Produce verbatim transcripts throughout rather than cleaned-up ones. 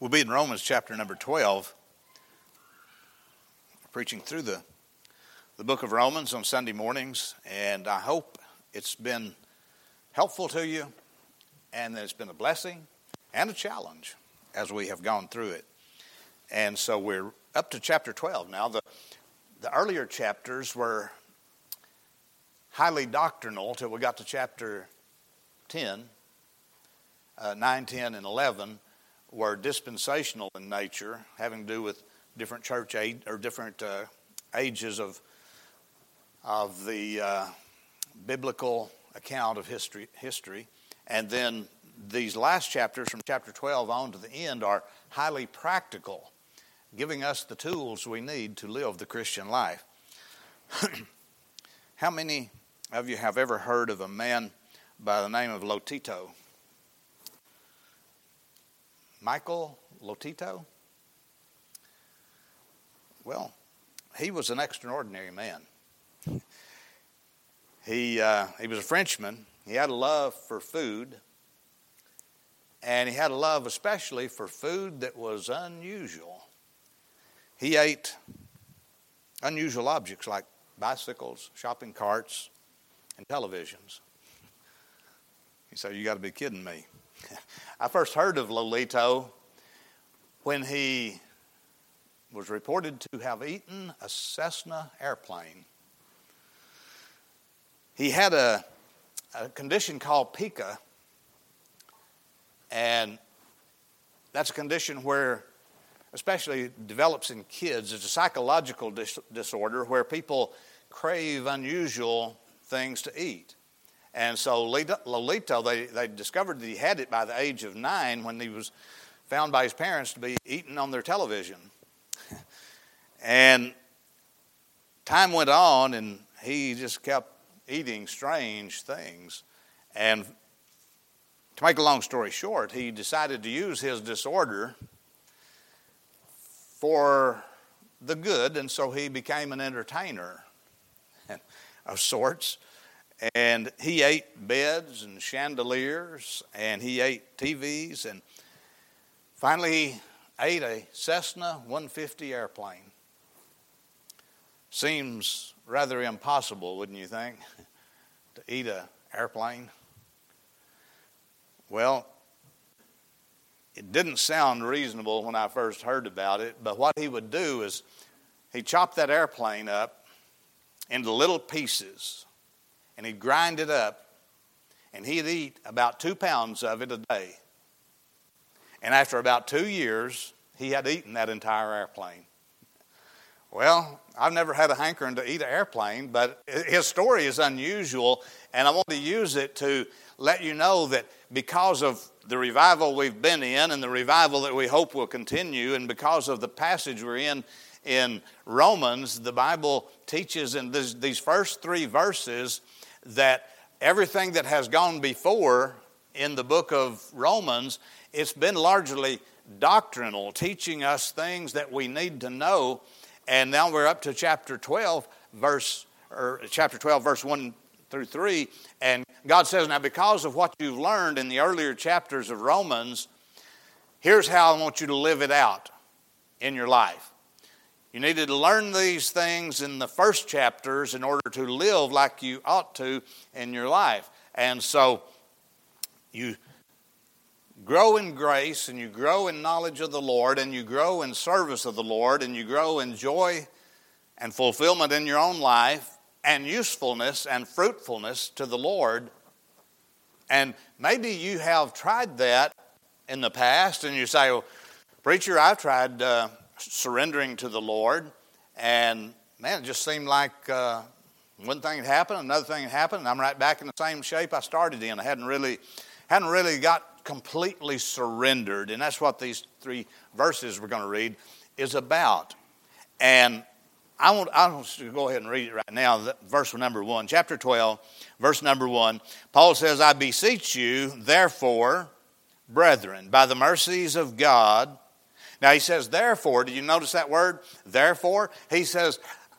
We'll be in Romans chapter number twelve, preaching through the, the book of Romans on Sunday mornings, and I hope it's been helpful to you, and that it's been a blessing and a challenge as we have gone through it. And so we're up to chapter twelve now. The, the earlier chapters were highly doctrinal till we got to chapter ten, uh, nine, ten, and eleven. Were dispensational in nature, having to do with different church age or different uh, ages of of the uh, biblical account of history. History, and then these last chapters, from chapter twelve on to the end, are highly practical, giving us the tools we need to live the Christian life. How many of you have ever heard of a man by the name of Lotito? Michael Lotito? Well, he was an extraordinary man. He uh, he was a Frenchman. He had a love for food, and he had a love especially for food that was unusual. He ate unusual objects like bicycles, shopping carts, and televisions. He said, "You got to be kidding me." I first heard of Lolito when he was reported to have eaten a Cessna airplane. He had a, a condition called pica, and that's a condition where, especially develops in kids, it's a psychological dis- disorder where people crave unusual things to eat. And so Lolito, they, they discovered that he had it by the age of nine when he was found by his parents to be eating on their television. And time went on, and he just kept eating strange things. And to make a long story short, he decided to use his disorder for the good, and so he became an entertainer of sorts. And he ate beds and chandeliers, and he ate T Vs, and finally he ate a Cessna one fifty airplane. Seems rather impossible, wouldn't you think, to eat an airplane? Well, it didn't sound reasonable when I first heard about it, but what he would do is he'd chop that airplane up into little pieces, and he'd grind it up, and he'd eat about two pounds of it a day. And after about two years, he had eaten that entire airplane. Well, I've never had a hankering to eat an airplane, but his story is unusual, and I want to use it to let you know that because of the revival we've been in and the revival that we hope will continue, and because of the passage we're in in Romans, the Bible teaches in this, these first three verses that everything that has gone before in the book of Romans, it's been largely doctrinal, teaching us things that we need to know. And now we're up to chapter twelve, verse or chapter twelve, verse one through three, and God says, "Now because of what you've learned in the earlier chapters of Romans, here's how I want you to live it out in your life. You needed to learn these things in the first chapters in order to live like you ought to in your life. And so you grow in grace, and you grow in knowledge of the Lord, and you grow in service of the Lord, and you grow in joy and fulfillment in your own life, and usefulness and fruitfulness to the Lord. And maybe you have tried that in the past, and you say, well, preacher, I've tried uh, surrendering to the Lord, and man, it just seemed like uh, one thing had happened, another thing had happened, and I'm right back in the same shape I started in. I hadn't really, hadn't really got completely surrendered, and that's what these three verses we're going to read is about. And I want, I want to go ahead and read it right now. Verse number one, chapter twelve, verse number one. Paul says, "I beseech you, therefore, brethren, by the mercies of God." Now he says, therefore, did you notice that word? Therefore, he says,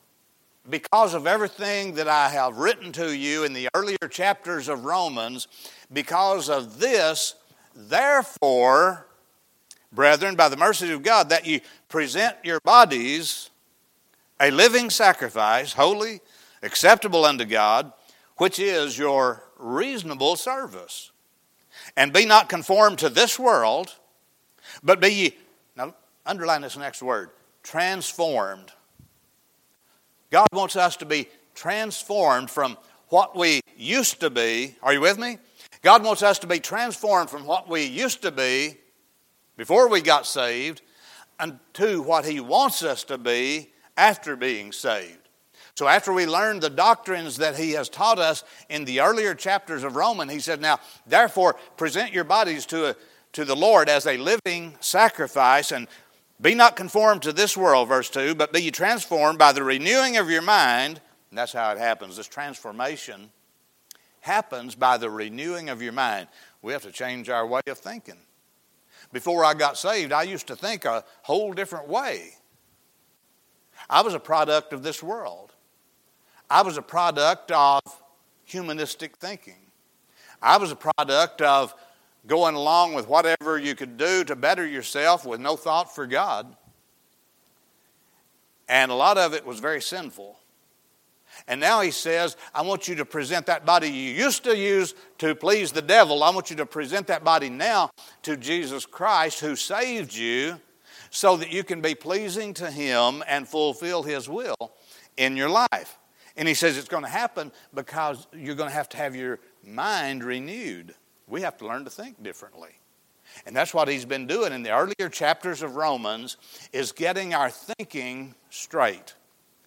because of everything that I have written to you in the earlier chapters of Romans, because of this, therefore, brethren, by the mercies of God, that ye present your bodies a living sacrifice, holy, acceptable unto God, which is your reasonable service. And be not conformed to this world, but be ye, now underline this next word, transformed. God wants us to be transformed from what we used to be. Are you with me? God wants us to be transformed from what we used to be before we got saved unto what He wants us to be after being saved. So after we learn the doctrines that He has taught us in the earlier chapters of Romans, He said, now, therefore, present your bodies to, a, to the Lord as a living sacrifice, and be not conformed to this world, verse two, but be ye transformed by the renewing of your mind. And that's how it happens. This transformation happens by the renewing of your mind. We have to change our way of thinking. Before I got saved, I used to think a whole different way. I was a product of this world. I was a product of humanistic thinking. I was a product of going along with whatever you could do to better yourself with no thought for God. And a lot of it was very sinful. And now He says, I want you to present that body you used to use to please the devil. I want you to present that body now to Jesus Christ, who saved you, so that you can be pleasing to Him and fulfill His will in your life. And He says it's going to happen because you're going to have to have your mind renewed. We have to learn to think differently. And that's what He's been doing in the earlier chapters of Romans, is getting our thinking straight.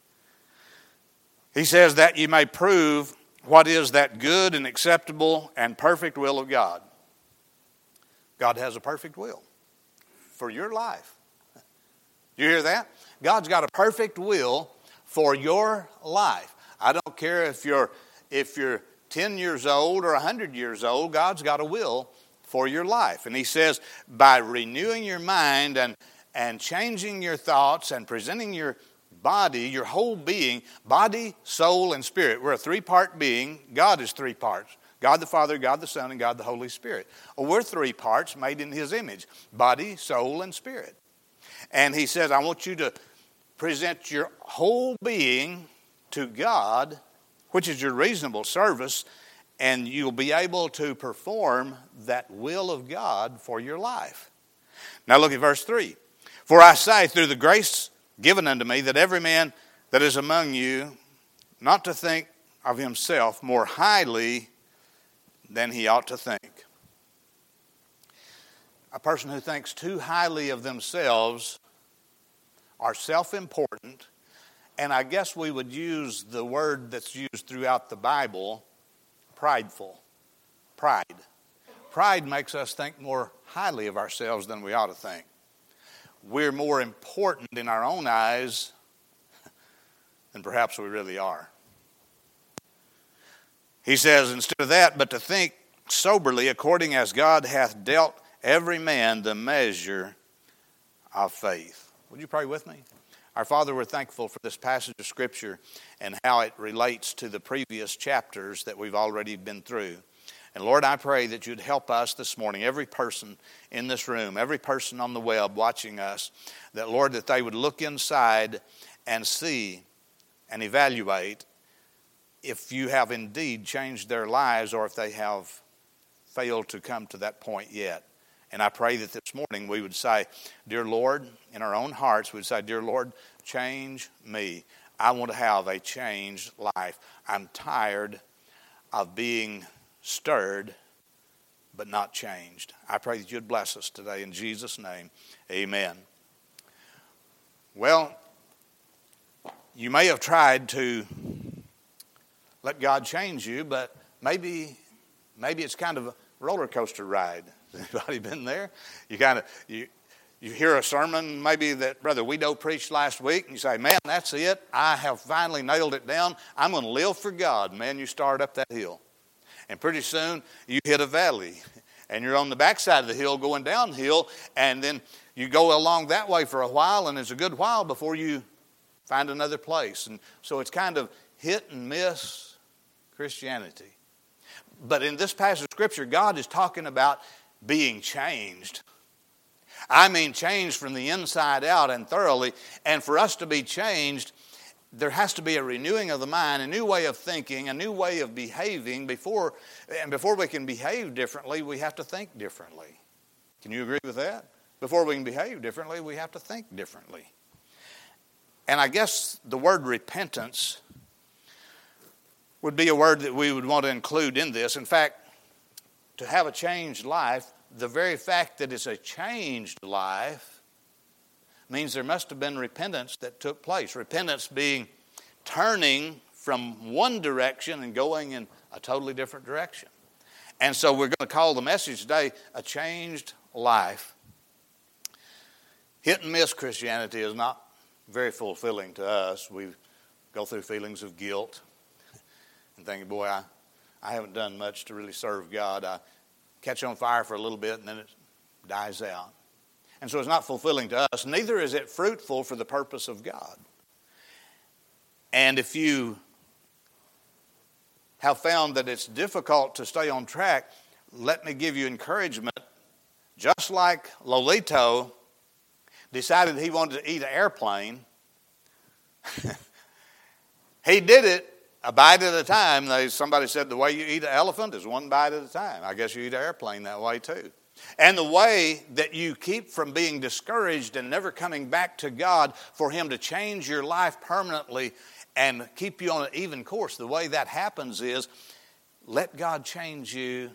He says that you may prove what is that good and acceptable and perfect will of God. God has a perfect will for your life. You hear that? God's got a perfect will for your life. I don't care if you're if you're ten years old or one hundred years old, God's got a will for your life. And He says, by renewing your mind and, and changing your thoughts and presenting your body, your whole being, body, soul, and spirit. We're a three-part being. God is three parts. God the Father, God the Son, and God the Holy Spirit. Well, we're three parts made in His image. Body, soul, and spirit. And He says, I want you to present your whole being to God, which is your reasonable service, and you'll be able to perform that will of God for your life. Now look at verse three. For I say, through the grace given unto me, that every man that is among you not to think of himself more highly than he ought to think. A person who thinks too highly of themselves are self-important, and I guess we would use the word that's used throughout the Bible, prideful. Pride. Pride makes us think more highly of ourselves than we ought to think. We're more important in our own eyes than perhaps we really are. He says, instead of that, but to think soberly, according as God hath dealt every man the measure of faith. Would you pray with me? Our Father, we're thankful for this passage of Scripture and how it relates to the previous chapters that we've already been through. And Lord, I pray that you'd help us this morning, every person in this room, every person on the web watching us, that, Lord, that they would look inside and see and evaluate if you have indeed changed their lives or if they have failed to come to that point yet. And I pray that this morning we would say, dear Lord, in our own hearts, we would say, dear Lord, change me. I want to have a changed life. I'm tired of being stirred, but not changed. I pray that you'd bless us today in Jesus' name. Amen. Well, you may have tried to let God change you, but maybe maybe it's kind of a roller coaster ride. Has anybody been there? You kind of you you hear a sermon maybe that Brother Weedo preached last week, and you say, man, that's it. I have finally nailed it down. I'm going to live for God. Man, you start up that hill. And pretty soon you hit a valley, and you're on the backside of the hill going downhill, and then you go along that way for a while, and it's a good while before you find another place. And so it's kind of hit and miss Christianity. But in this passage of Scripture, God is talking about being changed. I mean changed from the inside out and thoroughly. And for us to be changed, there has to be a renewing of the mind, a new way of thinking, a new way of behaving. Before, and before we can behave differently, we have to think differently. Can you agree with that? Before we can behave differently, we have to think differently. And I guess the word repentance would be a word that we would want to include in this. In fact, to have a changed life, the very fact that it's a changed life means there must have been repentance that took place. Repentance being turning from one direction and going in a totally different direction. And so we're going to call the message today, A Changed Life. Hit and miss Christianity is not very fulfilling to us. We go through feelings of guilt and thinking, boy, I, I haven't done much to really serve God. I catch on fire for a little bit and then it dies out. And so it's not fulfilling to us. Neither is it fruitful for the purpose of God. And if you have found that it's difficult to stay on track, let me give you encouragement. Just like Lolito decided he wanted to eat an airplane, he did it a bite at a time. They, somebody said the way you eat an elephant is one bite at a time. I guess you eat an airplane that way too. And the way that you keep from being discouraged and never coming back to God for Him to change your life permanently and keep you on an even course, the way that happens is let God change you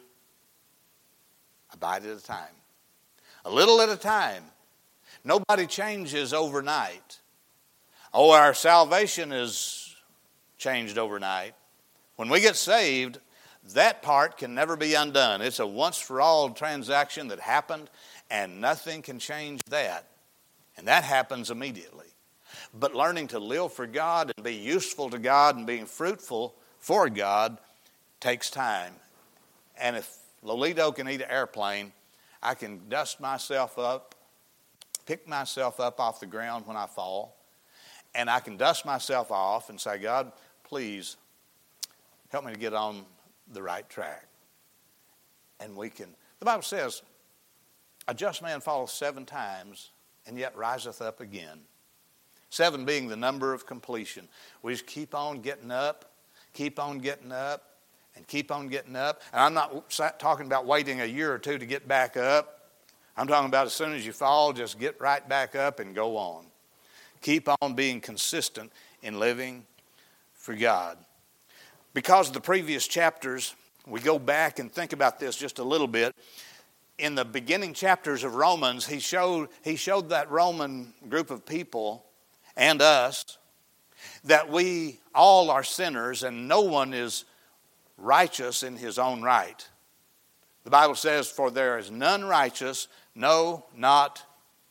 a bite at a time. A little at a time. Nobody changes overnight. Oh, our salvation is changed overnight. When we get saved, that part can never be undone. It's a once-for-all transaction that happened, and nothing can change that. And that happens immediately. But learning to live for God and be useful to God and being fruitful for God takes time. And if Lolito can eat an airplane, I can dust myself up, pick myself up off the ground when I fall, and I can dust myself off and say, God, please help me to get on the right track. And we can, the Bible says, a just man falleth seven times and yet riseth up again. Seven being the number of completion. We just keep on getting up, keep on getting up, and keep on getting up. And I'm not talking about waiting a year or two to get back up. I'm talking about as soon as you fall, just get right back up and go on. Keep on being consistent in living for God. Because of the previous chapters, we go back and think about this just a little bit. In the beginning chapters of Romans, he showed, he showed that Roman group of people and us that we all are sinners and no one is righteous in his own right. The Bible says, for there is none righteous, no, not,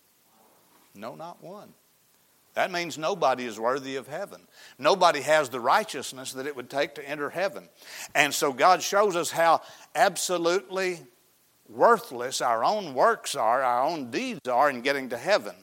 no, not one. That means nobody is worthy of heaven. Nobody has the righteousness that it would take to enter heaven. And so God shows us how absolutely worthless our own works are, our own deeds are in getting to heaven.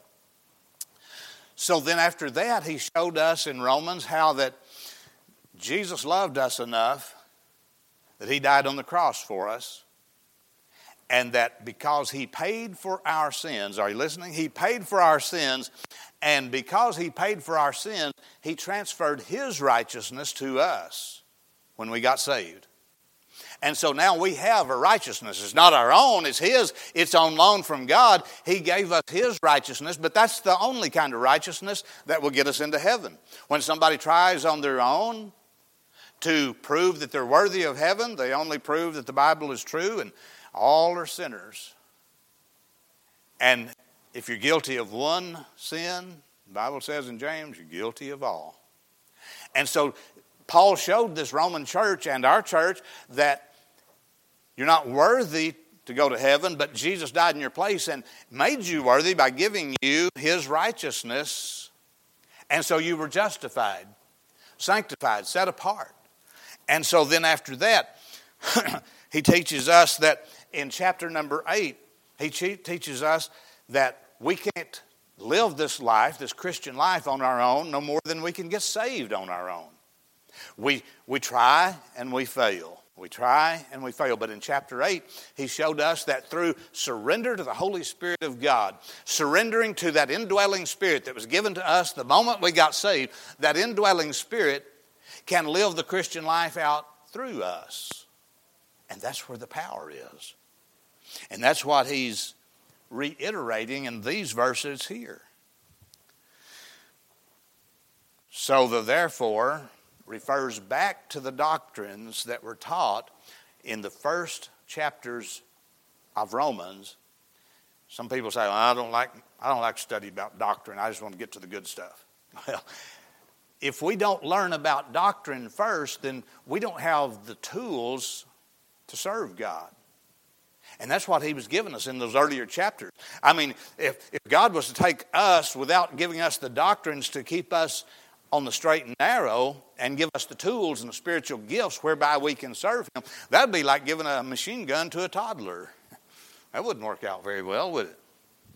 So then after that, he showed us in Romans how that Jesus loved us enough that he died on the cross for us. And that because he paid for our sins, are you listening? He paid for our sins, and because he paid for our sins, he transferred his righteousness to us when we got saved. And so now we have a righteousness. It's not our own, it's his. It's on loan from God. He gave us his righteousness, but that's the only kind of righteousness that will get us into heaven. When somebody tries on their own to prove that they're worthy of heaven, they only prove that the Bible is true, and all are sinners. And if you're guilty of one sin, the Bible says in James, you're guilty of all. And so Paul showed this Roman church and our church that you're not worthy to go to heaven, but Jesus died in your place and made you worthy by giving you his righteousness. And so you were justified, sanctified, set apart. And so then after that, he teaches us that in chapter number eight, he teaches us that we can't live this life, this Christian life on our own, no more than we can get saved on our own. We, we try and we fail. We try and we fail. But in chapter eight, he showed us that through surrender to the Holy Spirit of God, surrendering to that indwelling Spirit that was given to us the moment we got saved, that indwelling Spirit can live the Christian life out through us. And that's where the power is. And that's what he's reiterating in these verses here. So the therefore refers back to the doctrines that were taught in the first chapters of Romans. Some people say, well, I don't like I don't like to study about doctrine. I just want to get to the good stuff. Well, if we don't learn about doctrine first, then we don't have the tools to serve God. And that's what he was giving us in those earlier chapters. I mean, if, if God was to take us without giving us the doctrines to keep us on the straight and narrow and give us the tools and the spiritual gifts whereby we can serve him, that would be like giving a machine gun to a toddler. That wouldn't work out very well, would it?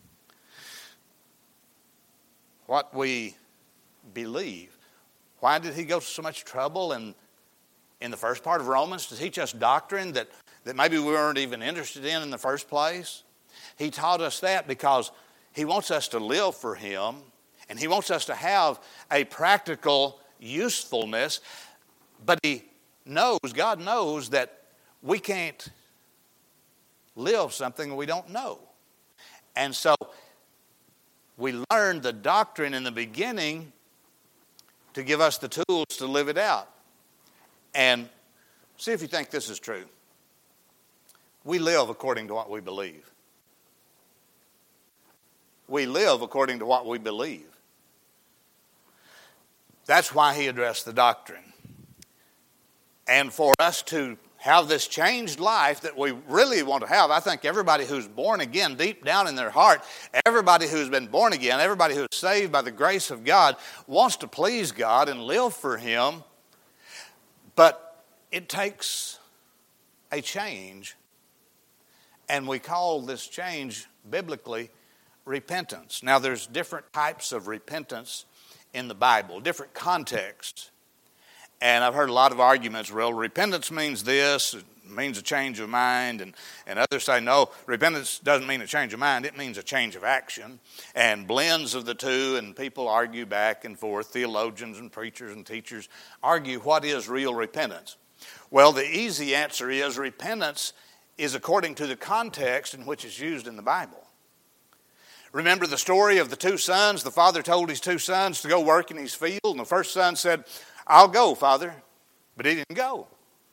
What we believe. Why did he go to so much trouble in, in the first part of Romans to teach us doctrine that, that maybe we weren't even interested in in the first place? He taught us that because he wants us to live for him. And he wants us to have a practical usefulness, but he knows, God knows that we can't live something we don't know. And so we learned the doctrine in the beginning to give us the tools to live it out. And see if you think this is true. We live according to what we believe. We live according to what we believe. That's why he addressed the doctrine. And for us to have this changed life that we really want to have, I think everybody who's born again, deep down in their heart, everybody who's been born again, everybody who's saved by the grace of God, wants to please God and live for him. But it takes a change. And we call this change biblically repentance. Now there's different types of repentance in the Bible, different contexts. And I've heard a lot of arguments, well, repentance means this, it means a change of mind, and, and others say, no, repentance doesn't mean a change of mind, it means a change of action, and blends of the two, and people argue back and forth. Theologians and preachers and teachers argue what is real repentance. Well, the easy answer is repentance is according to the context in which it's used in the Bible. Remember the story of the two sons? The father told his two sons to go work in his field, and the first son said, I'll go, Father. But he didn't go.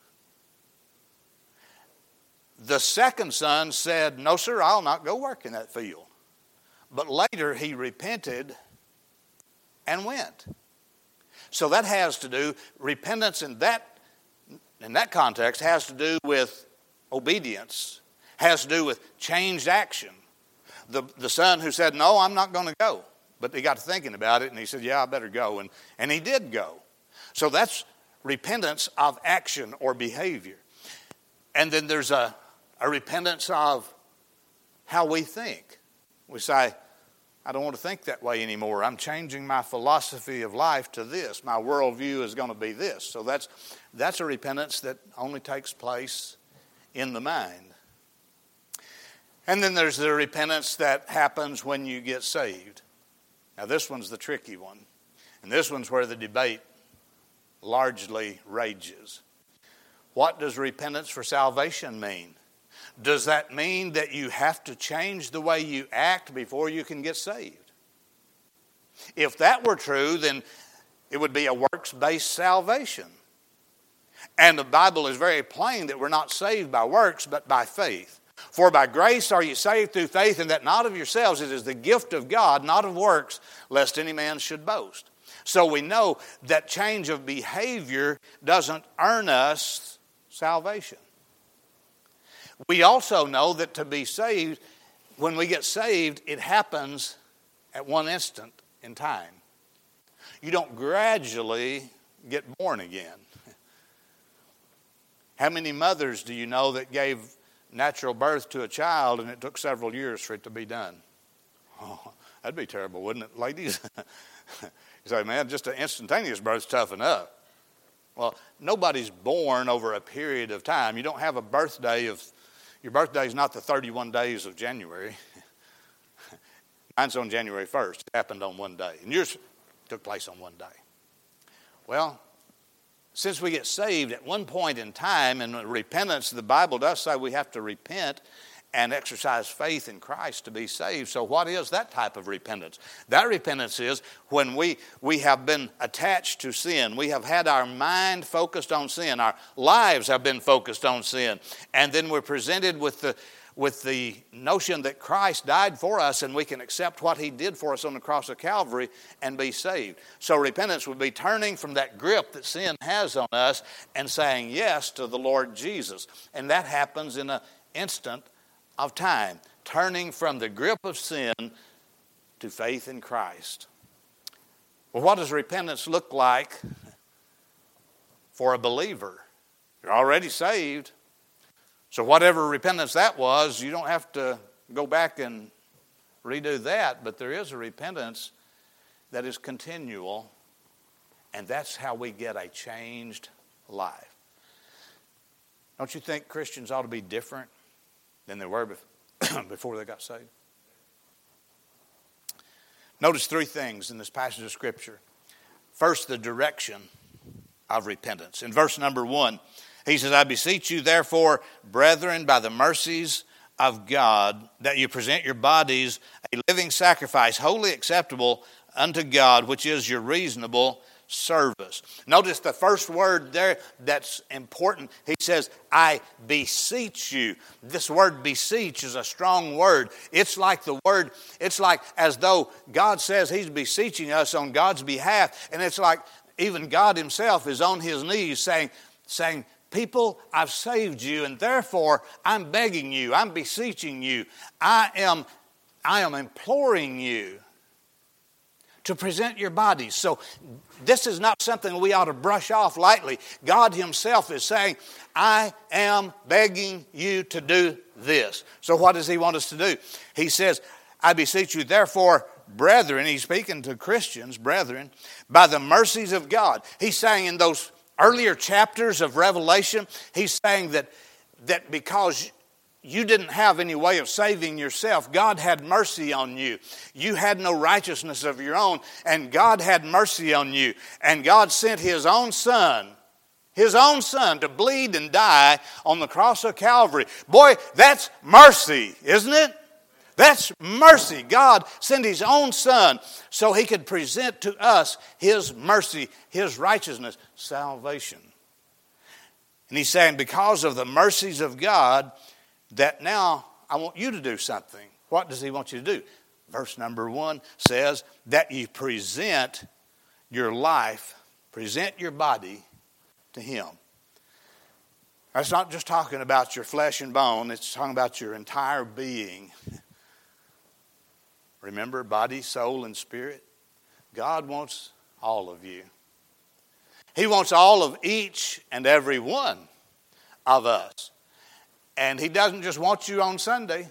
The second son said, no, sir, I'll not go work in that field. But later he repented and went. So that has to do, repentance in that, in that context has to do with obedience, has to do with changed action. The, the son who said, no, I'm not going to go. But he got to thinking about it, and he said, yeah, I better go. And, and he did go. So that's repentance of action or behavior. And then there's a, a repentance of how we think. We say, I don't want to think that way anymore. I'm changing my philosophy of life to this. My worldview is going to be this. So that's, that's a repentance that only takes place in the mind. And then there's the repentance that happens when you get saved. Now this one's the tricky one. And this one's where the debate largely rages. What does repentance for salvation mean? Does that mean that you have to change the way you act before you can get saved? If that were true, then it would be a works-based salvation. And the Bible is very plain that we're not saved by works, but by faith. For by grace are you saved through faith, and that not of yourselves. It is the gift of God, not of works, lest any man should boast. So we know that change of behavior doesn't earn us salvation. We also know that to be saved, when we get saved, it happens at one instant in time. You don't gradually get born again. How many mothers do you know that gave natural birth to a child and it took several years for it to be done? Oh, that'd be terrible, wouldn't it, ladies? You say, man, just an instantaneous birth's tough enough. Well, nobody's born over a period of time. You don't have a birthday of, your birthday is not the thirty-one days of January. Mine's on January first. It happened on one day. And yours took place on one day. Well, since we get saved at one point in time, and repentance, the Bible does say we have to repent and exercise faith in Christ to be saved. So what is that type of repentance? That repentance is when we, we have been attached to sin. We have had our mind focused on sin. Our lives have been focused on sin. And then we're presented with the with the notion that Christ died for us and we can accept what he did for us on the cross of Calvary and be saved. So repentance would be turning from that grip that sin has on us and saying yes to the Lord Jesus. And that happens in an instant of time, turning from the grip of sin to faith in Christ. Well, what does repentance look like for a believer? You're already saved. So whatever repentance that was, you don't have to go back and redo that, but there is a repentance that is continual, and that's how we get a changed life. Don't you think Christians ought to be different than they were before they got saved? Notice three things in this passage of Scripture. First, the direction of repentance. In verse number one, he says, I beseech you, therefore, brethren, by the mercies of God, that you present your bodies a living sacrifice, wholly acceptable unto God, which is your reasonable service. Notice the first word there that's important. He says, I beseech you. This word beseech is a strong word. It's like the word, it's like as though God says he's beseeching us on God's behalf. And it's like even God himself is on his knees saying, saying, people, I've saved you, and therefore I'm begging you, I'm beseeching you, I am, I am imploring you to present your bodies. So this is not something we ought to brush off lightly. God himself is saying, I am begging you to do this. So what does he want us to do? He says, I beseech you, therefore, brethren, he's speaking to Christians, brethren, by the mercies of God. He's saying in those earlier chapters of Revelation, he's saying that, that because you didn't have any way of saving yourself, God had mercy on you. You had no righteousness of your own, and God had mercy on you. And God sent his own son, his own son, to bleed and die on the cross of Calvary. Boy, that's mercy, isn't it? That's mercy. God sent his own son so he could present to us his mercy, his righteousness, salvation. And he's saying, because of the mercies of God, that now I want you to do something. What does he want you to do? Verse number one says that you present your life, present your body to him. That's not just talking about your flesh and bone. It's talking about your entire being. Remember, body, soul, and spirit. God wants all of you. He wants all of each and every one of us. And he doesn't just want you on Sunday.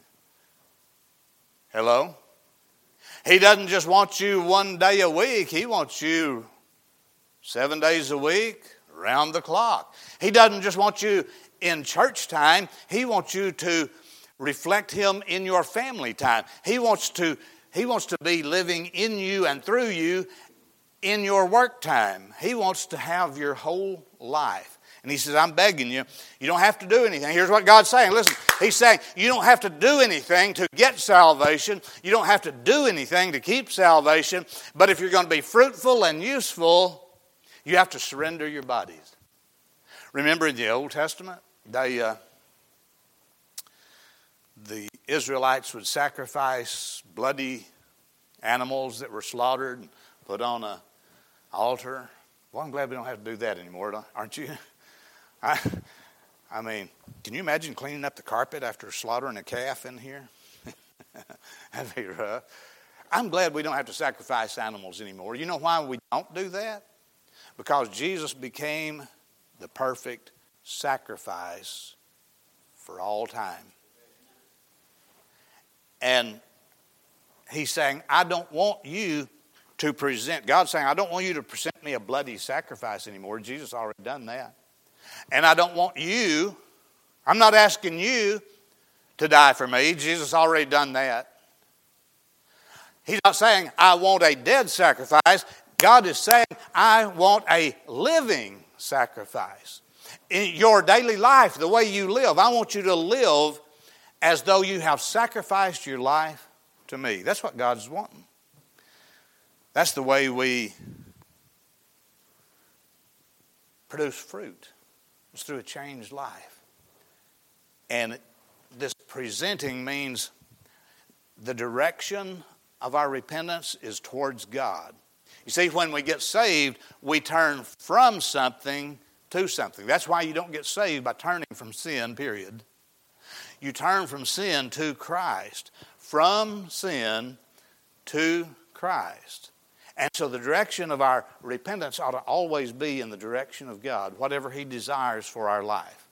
Hello? He doesn't just want you one day a week. He wants you seven days a week, around the clock. He doesn't just want you in church time. He wants you to reflect him in your family time. He wants to, he wants to be living in you and through you in your work time. He wants to have your whole life. And he says, I'm begging you, you don't have to do anything. Here's what God's saying. Listen, he's saying you don't have to do anything to get salvation. You don't have to do anything to keep salvation. But if you're going to be fruitful and useful, you have to surrender your bodies. Remember in the Old Testament, they... Uh, The Israelites would sacrifice bloody animals that were slaughtered and put on an altar. Well, I'm glad we don't have to do that anymore, aren't you? I, I mean, can you imagine cleaning up the carpet after slaughtering a calf in here? That'd be rough. I'm glad we don't have to sacrifice animals anymore. You know why we don't do that? Because Jesus became the perfect sacrifice for all time. And he's saying, I don't want you to present. God's saying, I don't want you to present me a bloody sacrifice anymore. Jesus already done that. And I don't want you, I'm not asking you to die for me. Jesus already done that. He's not saying, I want a dead sacrifice. God is saying, I want a living sacrifice. In your daily life, the way you live, I want you to live as though you have sacrificed your life to me. That's what God's wanting. That's the way we produce fruit. It's through a changed life. And this presenting means the direction of our repentance is towards God. You see, when we get saved, we turn from something to something. That's why you don't get saved by turning from sin, period. You turn from sin to Christ. From sin to Christ. And so the direction of our repentance ought to always be in the direction of God, whatever He desires for our life.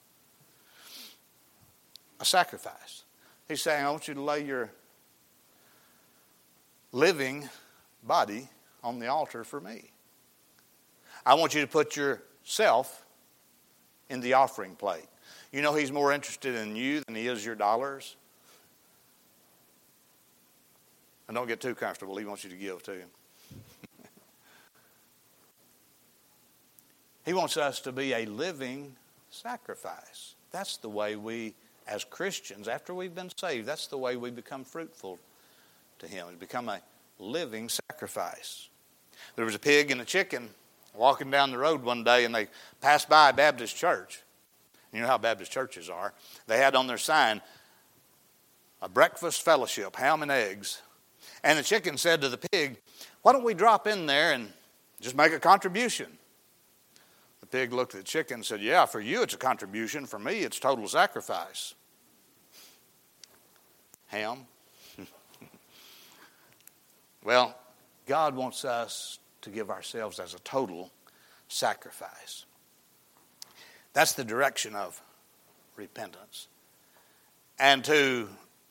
A sacrifice. He's saying, I want you to lay your living body on the altar for me. I want you to put yourself in the offering plate. You know He's more interested in you than He is your dollars. And don't get too comfortable. He wants you to give to Him. He wants us to be a living sacrifice. That's the way we, as Christians, after we've been saved, that's the way we become fruitful to Him. We become a living sacrifice. There was a pig and a chicken walking down the road one day, and they passed by a Baptist church. You know how Baptist churches are. They had on their sign, a breakfast fellowship, ham and eggs. And the chicken said to the pig, why don't we drop in there and just make a contribution? The pig looked at the chicken and said, yeah, for you it's a contribution. For me it's total sacrifice. Ham. Well, God wants us to give ourselves as a total sacrifice. That's the direction of repentance. And to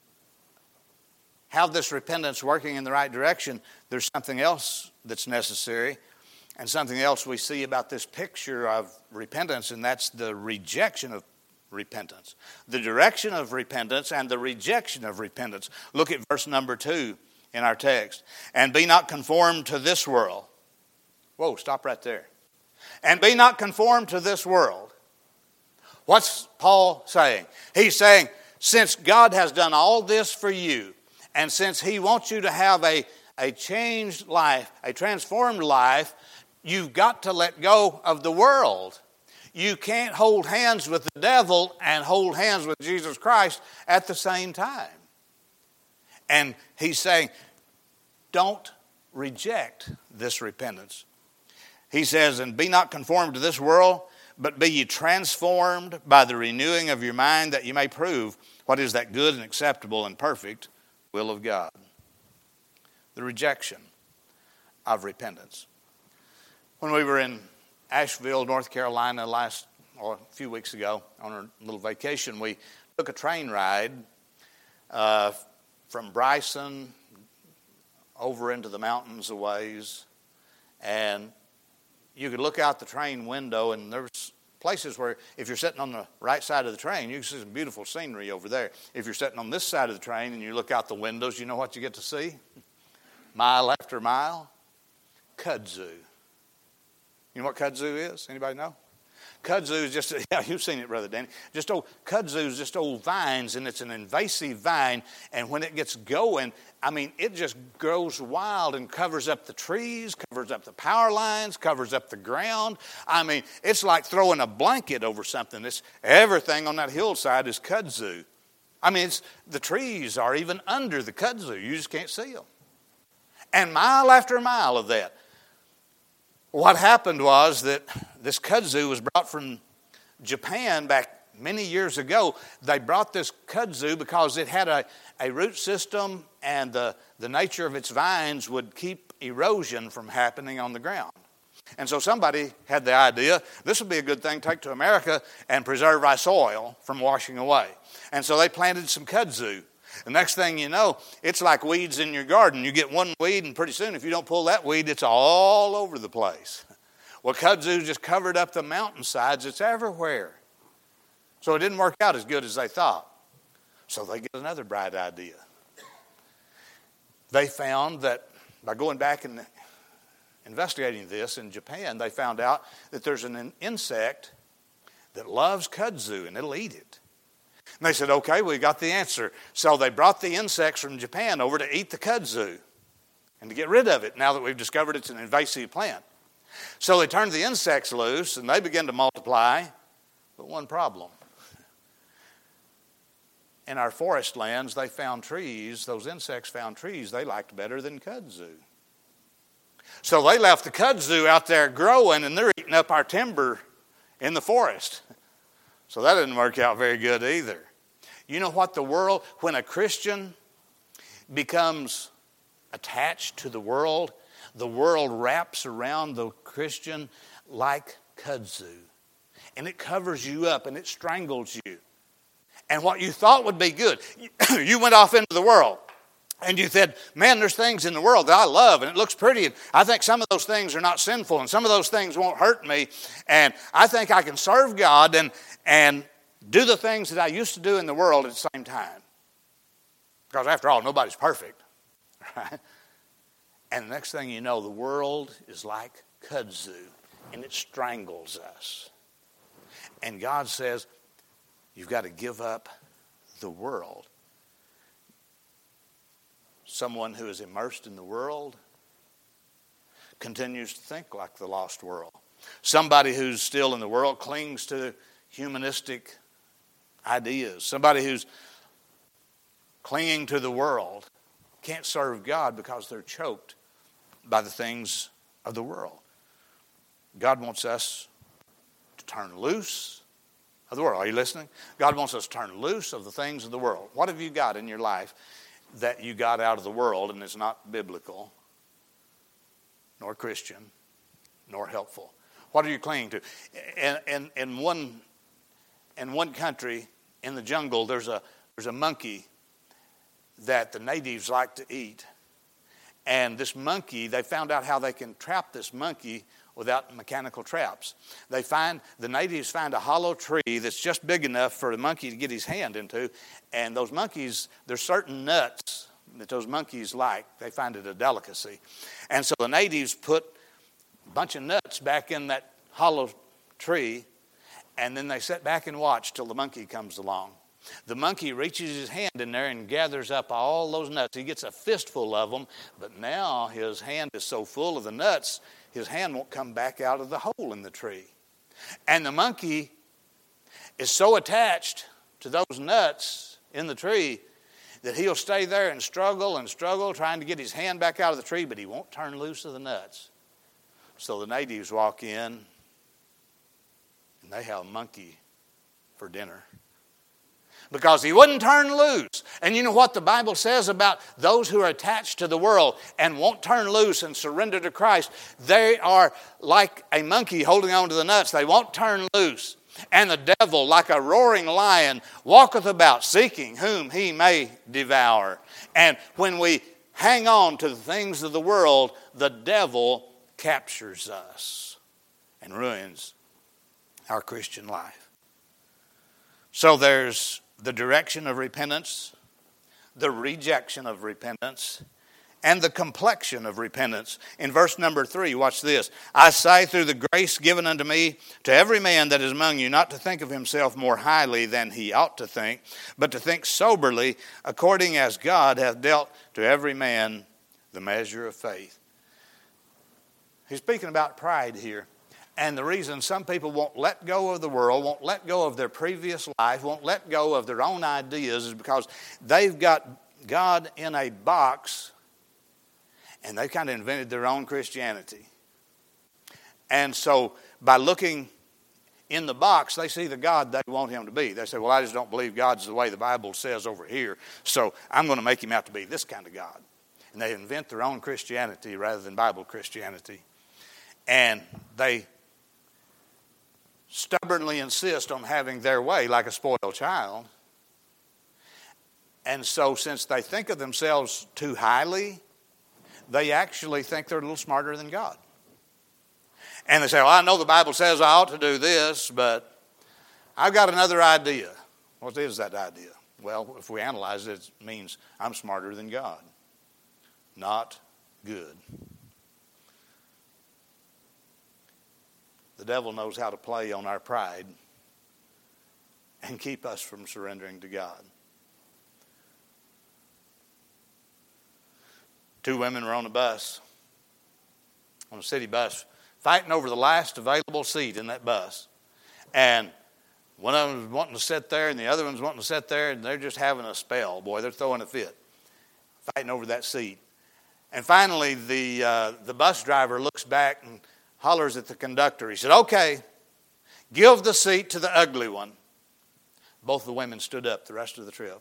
have this repentance working in the right direction, there's something else that's necessary, and something else we see about this picture of repentance, and that's the rejection of repentance. The direction of repentance and the rejection of repentance. Look at verse number two in our text. And be not conformed to this world. Whoa, stop right there. And be not conformed to this world. What's Paul saying? He's saying, since God has done all this for you, and since He wants you to have a, a changed life, a transformed life, you've got to let go of the world. You can't hold hands with the devil and hold hands with Jesus Christ at the same time. And he's saying, don't reject this repentance. He says, and be not conformed to this world, but be ye transformed by the renewing of your mind, that you may prove what is that good and acceptable and perfect will of God. The rejection of repentance. When we were in Asheville, North Carolina, last or a few weeks ago on a little vacation, we took a train ride uh, from Bryson over into the mountains a ways, and you could look out the train window, and there was places where if you're sitting on the right side of the train, you can see some beautiful scenery over there. If you're sitting on this side of the train and you look out the windows, you know what you get to see? Mile after mile, kudzu. You know what kudzu is? Anybody know? Kudzu is just, yeah, you've seen it, Brother Danny. Just old, kudzu is just old vines, and it's an invasive vine, and when it gets going, I mean, it just grows wild and covers up the trees, covers up the power lines, covers up the ground. I mean, it's like throwing a blanket over something. It's, everything on that hillside is kudzu. I mean, it's, the trees are even under the kudzu. You just can't see them. And mile after mile of that. What happened was that this kudzu was brought from Japan back many years ago. They brought this kudzu because it had a, a root system, and the, the nature of its vines would keep erosion from happening on the ground. And so somebody had the idea, this would be a good thing to take to America and preserve our soil from washing away. And so they planted some kudzu. The next thing you know, it's like weeds in your garden. You get one weed, and pretty soon, if you don't pull that weed, it's all over the place. Well, kudzu just covered up the mountainsides. It's everywhere. So it didn't work out as good as they thought. So they get another bright idea. They found that by going back and investigating this in Japan, they found out that there's an insect that loves kudzu, and it'll eat it. And they said, okay, we got the answer. So they brought the insects from Japan over to eat the kudzu and to get rid of it now that we've discovered it's an invasive plant. So they turned the insects loose, and they began to multiply, but one problem. In our forest lands, they found trees, those insects found trees they liked better than kudzu. So they left the kudzu out there growing, and they're eating up our timber in the forest. So that didn't work out very good either. You know what the world, when a Christian becomes attached to the world, the world wraps around the Christian like kudzu. And it covers you up and it strangles you. And what you thought would be good, you went off into the world. And you said, man, there's things in the world that I love, and it looks pretty, and I think some of those things are not sinful, and some of those things won't hurt me, and I think I can serve God and, and do the things that I used to do in the world at the same time. Because after all, nobody's perfect. Right? And the next thing you know, the world is like kudzu, and it strangles us. And God says, you've got to give up the world. Someone who is immersed in the world continues to think like the lost world. Somebody who's still in the world clings to humanistic ideas. Somebody who's clinging to the world can't serve God because they're choked by the things of the world. God wants us to turn loose of the world. Are you listening? God wants us to turn loose of the things of the world. What have you got in your life that you got out of the world and is not biblical, nor Christian, nor helpful? What are you clinging to? In, in, in, one, in one country, in the jungle, there's a, there's a monkey that the natives like to eat. And this monkey, they found out how they can trap this monkey without mechanical traps. They find, the natives find a hollow tree that's just big enough for the monkey to get his hand into. And those monkeys, there's certain nuts that those monkeys like. They find it a delicacy. And so the natives put a bunch of nuts back in that hollow tree, and then they sit back and watch till the monkey comes along. The monkey reaches his hand in there and gathers up all those nuts. He gets a fistful of them, but now his hand is so full of the nuts, his hand won't come back out of the hole in the tree. And the monkey is so attached to those nuts in the tree that he'll stay there and struggle and struggle trying to get his hand back out of the tree, but he won't turn loose of the nuts. So the natives walk in and they have a monkey for dinner, because he wouldn't turn loose. And you know what the Bible says about those who are attached to the world and won't turn loose and surrender to Christ? They are like a monkey holding on to the nuts. They won't turn loose. And the devil, like a roaring lion, walketh about seeking whom he may devour. And when we hang on to the things of the world, the devil captures us and ruins our Christian life. So there's the direction of repentance, the rejection of repentance, and the complexion of repentance. In verse number three, watch this. I say through the grace given unto me to every man that is among you, not to think of himself more highly than he ought to think, but to think soberly, according as God hath dealt to every man the measure of faith. He's speaking about pride here. And the reason some people won't let go of the world, won't let go of their previous life, won't let go of their own ideas is because they've got God in a box and they've kind of invented their own Christianity. And so by looking in the box, they see the God they want him to be. They say, well, I just don't believe God's the way the Bible says over here, so I'm going to make him out to be this kind of God. And they invent their own Christianity rather than Bible Christianity. And they stubbornly insist on having their way like a spoiled child. And so since they think of themselves too highly, they actually think they're a little smarter than God. And they say, well, I know the Bible says I ought to do this, but I've got another idea. What is that idea? Well, if we analyze it, it means I'm smarter than God. Not good. The devil knows how to play on our pride and keep us from surrendering to God. Two women were on a bus, on a city bus, fighting over the last available seat in that bus. And one of them was wanting to sit there, and the other one's wanting to sit there, and they're just having a spell. Boy, they're throwing a fit, fighting over that seat. And finally, the uh, the bus driver looks back and hollers at the conductor. He said, okay, give the seat to the ugly one. Both the women stood up the rest of the trip.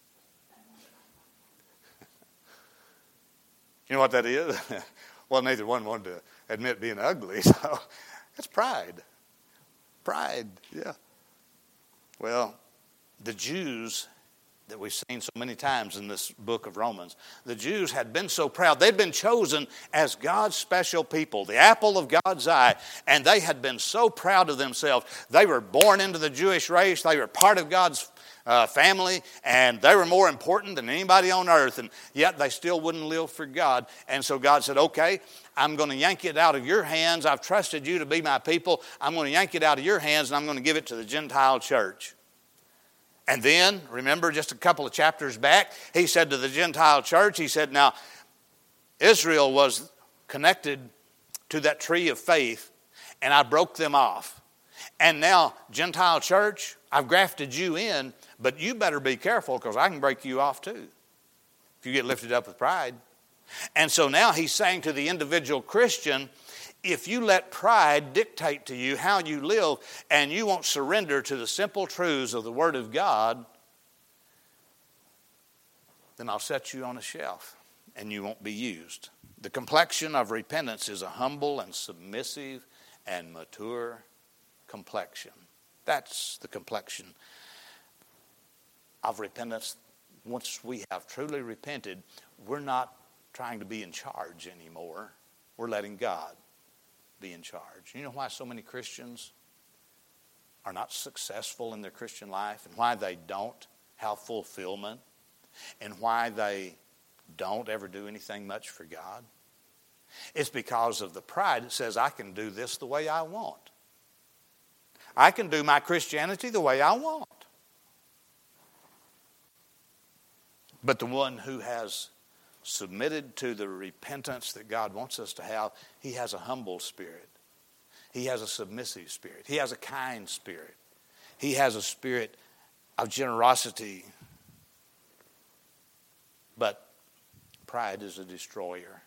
You know what that is? Well, neither one wanted to admit being ugly, so that's pride. Pride, yeah. Well, the Jews that we've seen so many times in this book of Romans, the Jews had been so proud. They'd been chosen as God's special people, the apple of God's eye, and they had been so proud of themselves. They were born into the Jewish race. They were part of God's uh, family, and they were more important than anybody on earth, and yet they still wouldn't live for God. And so God said, okay, I'm going to yank it out of your hands. I've trusted you to be my people. I'm going to yank it out of your hands, and I'm going to give it to the Gentile church. And then, remember just a couple of chapters back, he said to the Gentile church, he said, now, Israel was connected to that tree of faith, and I broke them off. And now, Gentile church, I've grafted you in, but you better be careful because I can break you off too if you get lifted up with pride. And so now he's saying to the individual Christian, if you let pride dictate to you how you live and you won't surrender to the simple truths of the Word of God, then I'll set you on a shelf and you won't be used. The complexion of repentance is a humble and submissive and mature complexion. That's the complexion of repentance. Once we have truly repented, we're not trying to be in charge anymore. We're letting God be in charge. You know why so many Christians are not successful in their Christian life, and why they don't have fulfillment, and why they don't ever do anything much for God? It's because of the pride that says, I can do this the way I want. I can do my Christianity the way I want. But the one who has submitted to the repentance that God wants us to have, he has a humble spirit. He has a submissive spirit. He has a kind spirit. He has a spirit of generosity. But pride is a destroyer.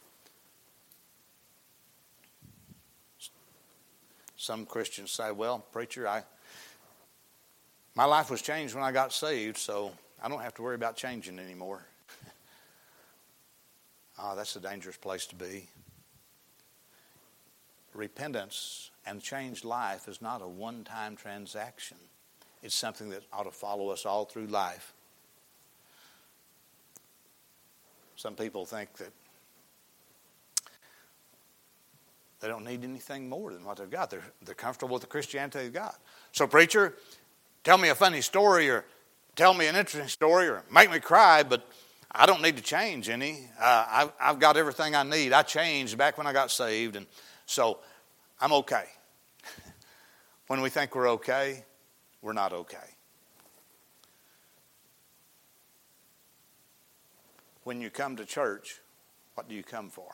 Some Christians say, well, preacher, I my life was changed when I got saved, so I don't have to worry about changing anymore. Ah, oh, that's a dangerous place to be. Repentance and changed life is not a one-time transaction. It's something that ought to follow us all through life. Some people think that they don't need anything more than what they've got. They're, they're comfortable with the Christianity they've got. So, preacher, tell me a funny story, or tell me an interesting story, or make me cry, but I don't need to change any. Uh, I've, I've got everything I need. I changed back when I got saved, and so I'm okay. When we think we're okay, we're not okay. When you come to church, what do you come for?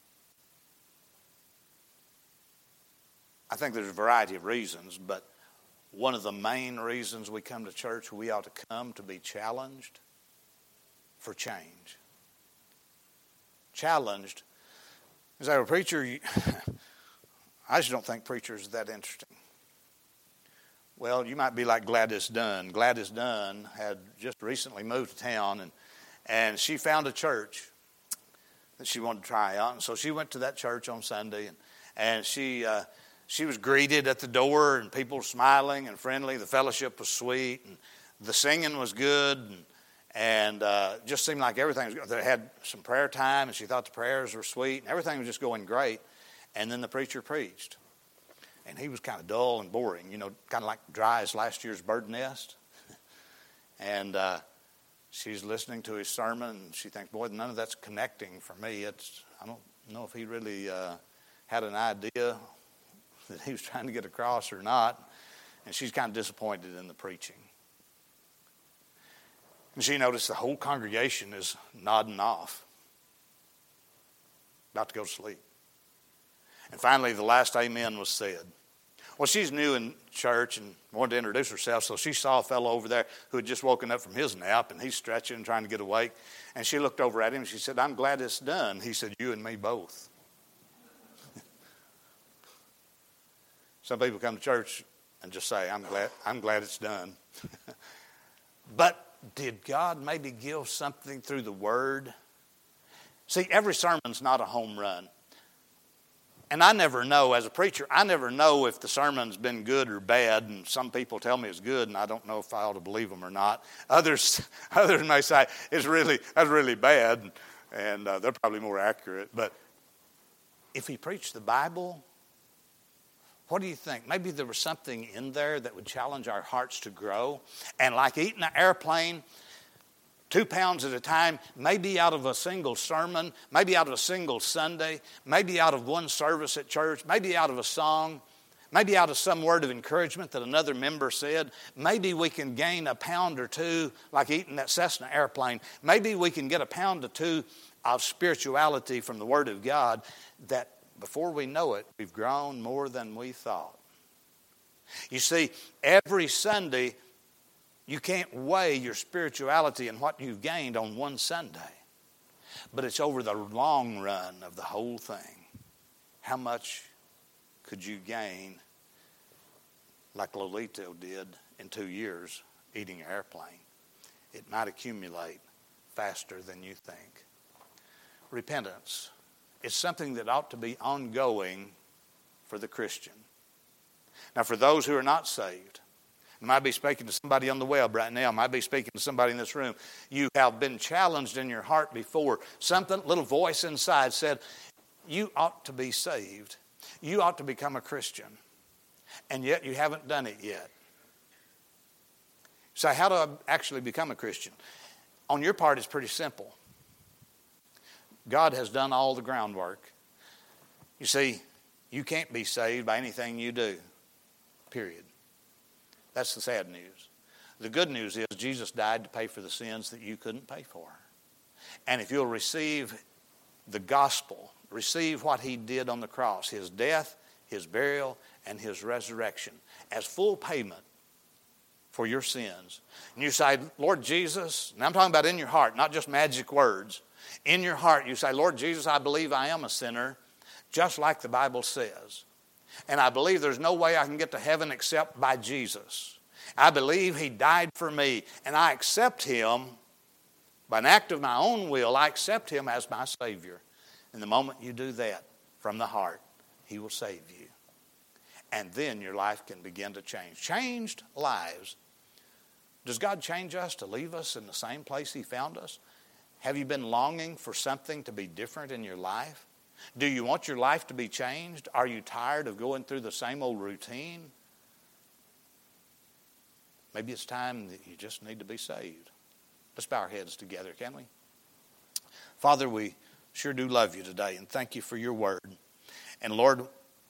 I think there's a variety of reasons, but one of the main reasons we come to church, we ought to come to be challenged for change. Challenged. As a preacher, you, I just don't think preachers are that interesting. Well, you might be like Gladys Dunn. Gladys Dunn had just recently moved to town, and, and she found a church that she wanted to try out. And so she went to that church on Sunday, and, and she uh, she was greeted at the door, and people were smiling and friendly. The fellowship was sweet, and the singing was good, and And uh, just seemed like everything was good. They had some prayer time, and she thought the prayers were sweet, and everything was just going great. And then the preacher preached. And he was kind of dull and boring, you know, kind of like dry as last year's bird nest. And uh, she's listening to his sermon, and she thinks, boy, none of that's connecting for me. It's I don't know if he really uh, had an idea that he was trying to get across or not. And she's kind of disappointed in the preaching. And she noticed the whole congregation is nodding off, about to go to sleep. And finally, the last amen was said. Well, she's new in church and wanted to introduce herself, so she saw a fellow over there who had just woken up from his nap, and he's stretching and trying to get awake. And she looked over at him, and she said, I'm glad it's done. He said, you and me both. Some people come to church and just say, I'm glad, I'm glad it's done. But did God maybe give something through the Word? See, every sermon's not a home run. And I never know, as a preacher, I never know if the sermon's been good or bad. And some people tell me it's good, and I don't know if I ought to believe them or not. Others others may say, it's really, that's really bad, and uh, they're probably more accurate. But if he preached the Bible, what do you think? Maybe there was something in there that would challenge our hearts to grow. And like eating an airplane, two pounds at a time, maybe out of a single sermon, maybe out of a single Sunday, maybe out of one service at church, maybe out of a song, maybe out of some word of encouragement that another member said, maybe we can gain a pound or two, like eating that Cessna airplane. Maybe we can get a pound or two of spirituality from the Word of God that before we know it, we've grown more than we thought. You see, every Sunday, you can't weigh your spirituality and what you've gained on one Sunday. But it's over the long run of the whole thing. How much could you gain, like Lolito did in two years, eating an airplane? It might accumulate faster than you think. Repentance. It's something that ought to be ongoing for the Christian. Now, for those who are not saved, I might be speaking to somebody on the web right now. I might be speaking to somebody in this room. You have been challenged in your heart before. Something, little voice inside said, you ought to be saved. You ought to become a Christian. And yet you haven't done it yet. So how do I actually become a Christian? On your part, it's pretty simple. God has done all the groundwork. You see, you can't be saved by anything you do, period. That's the sad news. The good news is Jesus died to pay for the sins that you couldn't pay for. And if you'll receive the gospel, receive what he did on the cross, his death, his burial, and his resurrection, as full payment for your sins. And you say, Lord Jesus, and I'm talking about in your heart, not just magic words. In your heart, you say, Lord Jesus, I believe I am a sinner, just like the Bible says. And I believe there's no way I can get to heaven except by Jesus. I believe he died for me, and I accept him by an act of my own will. I accept him as my Savior. And the moment you do that from the heart, he will save you. And then your life can begin to change. Changed lives. Does God change us to leave us in the same place he found us? Have you been longing for something to be different in your life? Do you want your life to be changed? Are you tired of going through the same old routine? Maybe it's time that you just need to be saved. Let's bow our heads together, can we? Father, we sure do love you today, and thank you for your word. And Lord,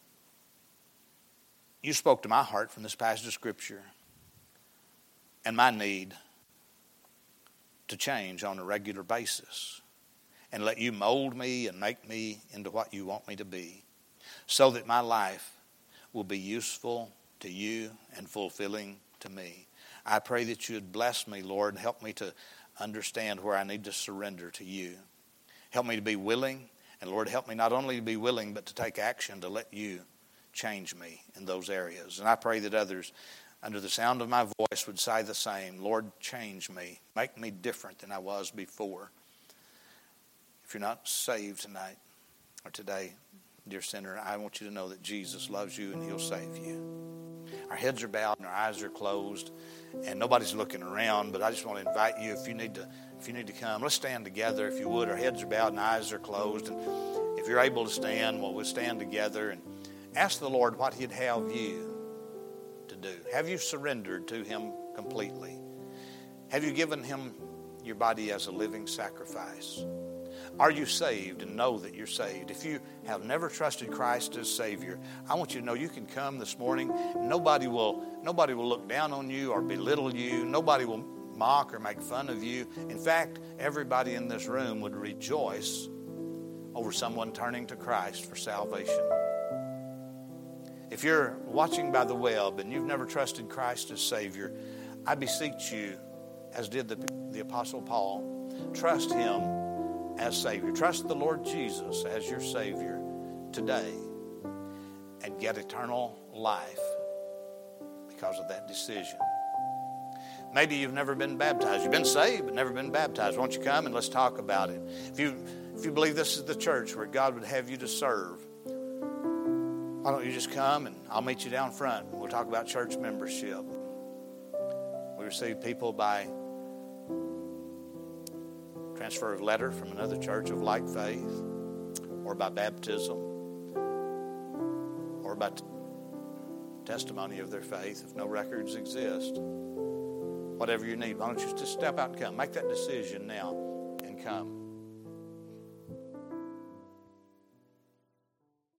you spoke to my heart from this passage of Scripture and my need to change on a regular basis and let you mold me and make me into what you want me to be so that my life will be useful to you and fulfilling to me. I pray that you would bless me, Lord, and help me to understand where I need to surrender to you. Help me to be willing, and Lord, help me not only to be willing but to take action to let you change me in those areas. And I pray that others under the sound of my voice would say the same. Lord, change me. Make me different than I was before. If you're not saved tonight or today, dear sinner, I want you to know that Jesus loves you and he'll save you. our heads are bowed and our eyes are closed, and nobody's looking around, but I just want to invite you, if you need to if you need to come, let's stand together if you would. Our heads are bowed and eyes are closed. And if you're able to stand, well, we'll stand together and ask the Lord what He'd have you to do. Have you surrendered to Him completely? Have you given Him your body as a living sacrifice? Are you saved and know that you're saved? If you have never trusted Christ as Savior, I want you to know you can come this morning. Nobody will, nobody will look down on you or belittle you. Nobody will mock or make fun of you. In fact, everybody in this room would rejoice over someone turning to Christ for salvation. If you're watching by the web and you've never trusted Christ as Savior, I beseech you, as did the, the Apostle Paul, trust Him as Savior. Trust the Lord Jesus as your Savior today and get eternal life because of that decision. Maybe you've never been baptized. You've been saved but never been baptized. Won't you come and let's talk about it? If you if you believe this is the church where God would have you to serve, why don't you just come and I'll meet you down front and we'll talk about church membership. We receive people by transfer of letter from another church of like faith, or by baptism, or by t- testimony of their faith if no records exist. Whatever you need, why don't you just step out and come. Make that decision now and come.